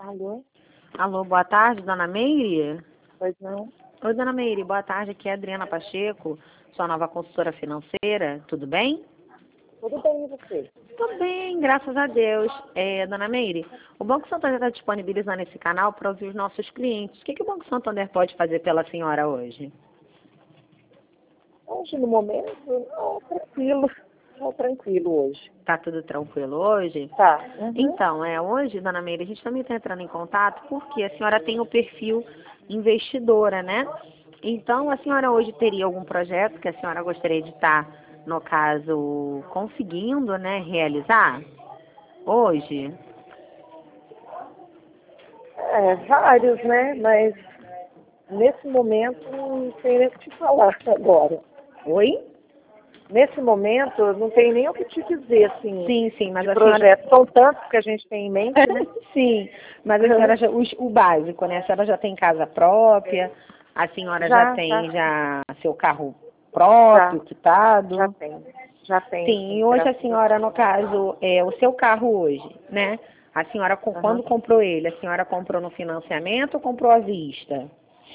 Alô? Alô, boa tarde, dona Meire? Pois não? Oi, dona Meire, boa tarde, aqui é a Adriana Pacheco, sua nova consultora financeira, tudo bem? Tudo bem, e você? Tudo bem, graças a Deus. Dona Meire, o Banco Santander está disponibilizando esse canal para ouvir os nossos clientes. O que o Banco Santander pode fazer pela senhora hoje? Hoje, no momento, não, tranquilo. Tá tranquilo hoje. Tá tudo tranquilo hoje? Tá. Uhum. Então, hoje, dona Meire, a gente também está entrando em contato porque a senhora tem o perfil investidora, né? Então, a senhora hoje teria algum projeto que a senhora gostaria de estar, no caso, conseguindo, né, realizar hoje? Vários, né? Mas nesse momento não tem nem o que te falar agora. Oi? Nesse momento não tem nem o que te dizer, assim, Sim, mas de a senhora... projetos. São tantos que a gente tem em mente, né? Sim, mas a senhora já, o básico, né? A senhora já tem casa própria, a senhora já tem seu carro próprio, quitado. Já tem. Já tem, Sim, e sim, hoje a graças a senhora, no caso, o seu carro hoje, né? A senhora, quando comprou ele, a senhora comprou no financiamento ou comprou à vista?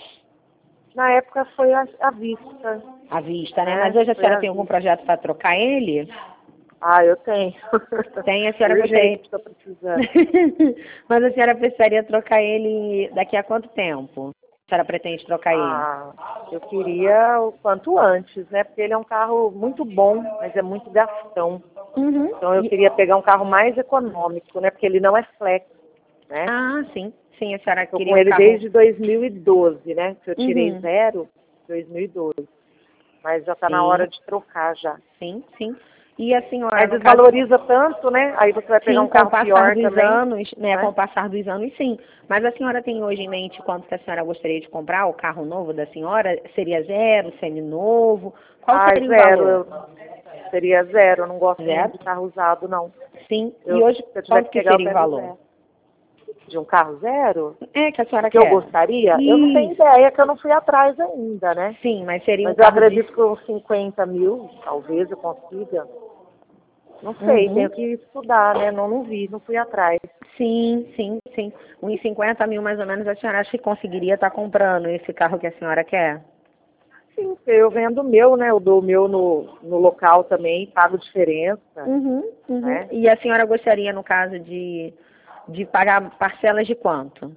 Na época foi à vista. À vista, né? Mas hoje a senhora tem algum projeto para trocar ele? Ah, eu tenho. Tem, a senhora Urgente, gostaria... estou precisando. Mas a senhora precisaria trocar ele daqui a quanto tempo? A senhora pretende trocar ele? Eu queria o quanto antes, né? Porque ele é um carro muito bom, mas é muito gastão. Uhum. Então eu queria pegar um carro mais econômico, né? Porque ele não é flex, né? Ah, sim. Sim, a senhora Estou queria com um ele carro... desde 2012, né? Que eu tirei Uhum. zero em 2012. Mas já está na Sim, hora de trocar já. sim. E a senhora, Mas no caso... desvaloriza tanto, né? Aí você vai pegar Sim, um com o carro passar pior dos também, anos, né? Com né? o passar dos anos, sim. Mas a senhora tem hoje em mente quanto que a senhora gostaria de comprar? O carro novo da senhora? Seria zero, seminovo? Qual Ah, seria o zero. valor? Seria zero. Eu não gosto muito Zero? de carro usado, não. Sim. E Se hoje, eu tiver quanto que que pegar, eu seria o pego valor? zero. De um carro zero? É que a O senhora que eu quer? gostaria? Eu não tenho Isso. ideia, que eu não fui atrás ainda, né? Sim, mas seria um Mas eu carro de... acredito que uns 50 mil, talvez eu consiga. Não sei, Uhum. tenho que estudar, né? Não vi, não fui atrás. Sim. Uns 50 mil mais ou menos a senhora acha que conseguiria estar comprando esse carro que a senhora quer? Sim, eu vendo o meu, né? Eu dou o meu no local também, pago diferença, Uhum. né? E a senhora gostaria, no caso, de pagar parcelas de quanto?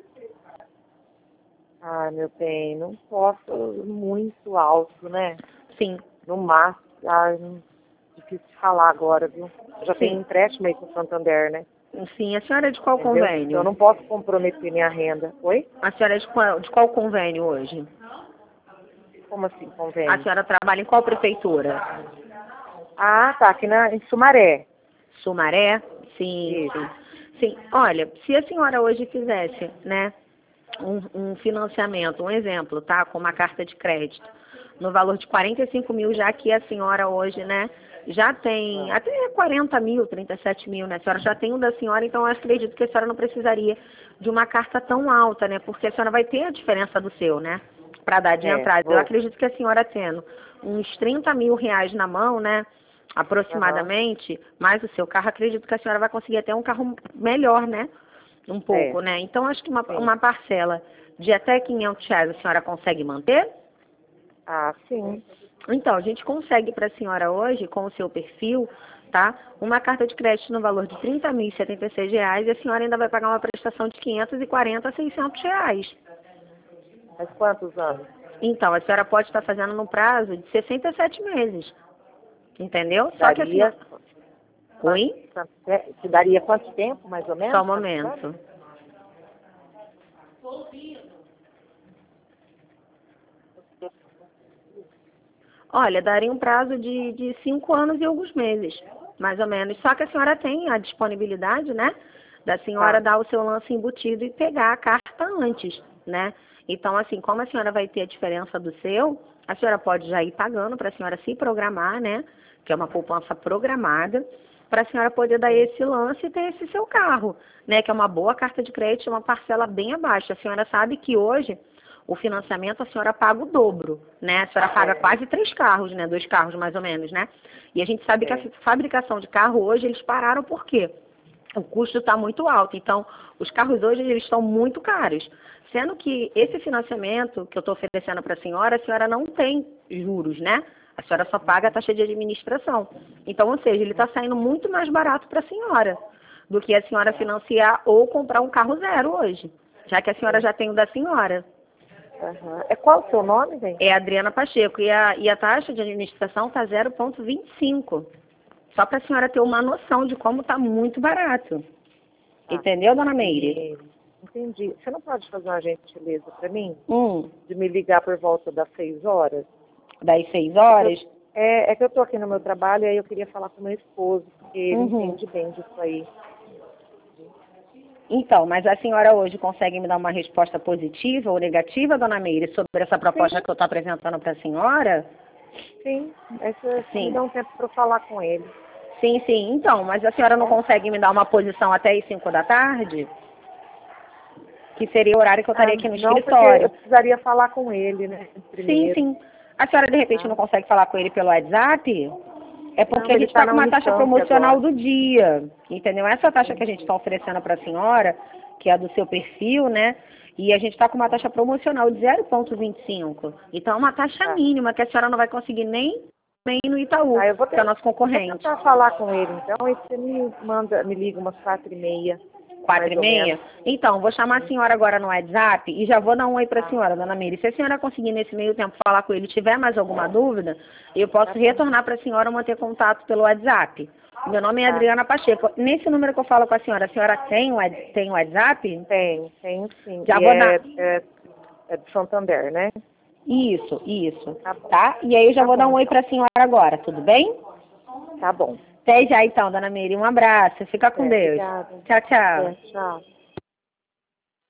Ah, meu bem, não posso muito alto, né? Sim, No máximo, difícil de falar agora, viu? Eu já tenho sim. empréstimo aí com o Santander, né? Sim, a senhora é de qual Entendeu? Então eu convênio? não posso comprometer minha renda. Oi? A senhora é de qual convênio hoje? Como assim, A convênio? senhora trabalha em qual prefeitura? Ah, tá, aqui em Sumaré. Sumaré? Sim. Isso. Sim, olha, se a senhora hoje fizesse, né, um financiamento, um exemplo, tá, com uma carta de crédito, no valor de 45 mil, já que a senhora hoje, né, já tem até 40 mil, 37 mil, né, a senhora já tem um da senhora, então eu acredito que a senhora não precisaria de uma carta tão alta, né, porque a senhora vai ter a diferença do seu, né, para dar de entrada. Eu Vou. acredito que a senhora tendo uns 30 mil reais na mão, né, Aham. aproximadamente, mais o seu carro, acredito que a senhora vai conseguir até um carro melhor, né? Um pouco, né? Então, acho que Sim. uma parcela de até 500 reais a senhora consegue manter? Ah, sim. Então, a gente consegue para a senhora hoje, com o seu perfil, tá? Uma carta de crédito no valor de R$ 30.076 e a senhora ainda vai pagar uma prestação de 540 a 600 reais. Faz quantos anos? Então, a senhora pode estar fazendo no prazo de 67 meses, entendeu? Só que a Daria. senhora... Oi? Que daria quanto tempo, mais ou Só um menos? Quantos anos? momento. Olha, daria um prazo de 5 anos e alguns meses, mais ou menos. Só que a senhora tem a disponibilidade, né, da senhora Tá. dar o seu lance embutido e pegar a carta antes, né? Então, assim, como a senhora vai ter a diferença do seu, a senhora pode já ir pagando para a senhora se programar, né, que é uma poupança programada, para a senhora poder dar Sim. esse lance e ter esse seu carro, né, que é uma boa carta de crédito, uma parcela bem abaixo. A senhora sabe que hoje o financiamento a senhora paga o dobro, né? A senhora paga quase 3 carros, né? 2 carros mais ou menos, né? E a gente sabe que a fabricação de carro hoje eles pararam por quê? o custo está muito alto. Então, os carros hoje eles estão muito caros. Sendo que esse financiamento que eu estou oferecendo para a senhora não tem juros, né? A senhora só paga a taxa de administração. Então, ou seja, ele está saindo muito mais barato para a senhora do que a senhora financiar ou comprar um carro zero hoje, já que a senhora já tem o da senhora. Aham. É qual o seu nome, bem? É Adriana Pacheco. E a taxa de administração está 0,25. Só para a senhora ter uma noção de como está muito barato. Tá. Entendeu, dona Meire? Entendi. Você não pode fazer uma gentileza para mim? Hum. De me ligar por volta das 6 horas? Das 6 horas? É que eu tô aqui no meu trabalho e aí eu queria falar com meu esposo, porque ele Uhum. entende bem disso aí. Então, mas a senhora hoje consegue me dar uma resposta positiva ou negativa, dona Meire, sobre essa proposta Sim. que eu estou apresentando para a senhora? Sim, Sim. me dá um tempo para eu falar com ele. Sim, sim. Então, mas a senhora não consegue me dar uma posição até as 5 da tarde? Que seria o horário que eu estaria aqui no Não, porque escritório. eu precisaria falar com ele, né, Sim, primeiro. sim. A senhora, de repente, não consegue falar com ele pelo WhatsApp? É porque Não, a ele gente está tá com na uma taxa Unicamp promocional agora. do dia, entendeu? Essa taxa que a gente está oferecendo para a senhora, que é a do seu perfil, né? E a gente está com uma taxa promocional de 0,25. Então, é uma taxa mínima que a senhora não vai conseguir nem no Itaú, Eu vou que é o nosso vou concorrente. tentar falar com ele, então, e você me liga umas 4h30. 4h30? Então, vou chamar a senhora agora no WhatsApp e já vou dar um oi para a senhora, dona Meire. Se a senhora conseguir nesse meio tempo falar com ele e tiver mais alguma dúvida, eu posso retornar para a senhora ou manter contato pelo WhatsApp. Meu nome é Adriana Pacheco. Nesse número que eu falo com a senhora tem WhatsApp? Tenho sim. Já E vou dar. é de Santander, né? Isso. Tá bom. Tá? E aí eu já vou dar um oi Então. para a senhora agora, tudo bem? Tá bom. Até já então, dona Meire. Um abraço. Fica com Deus. Obrigada. Tchau, tchau. Tchau.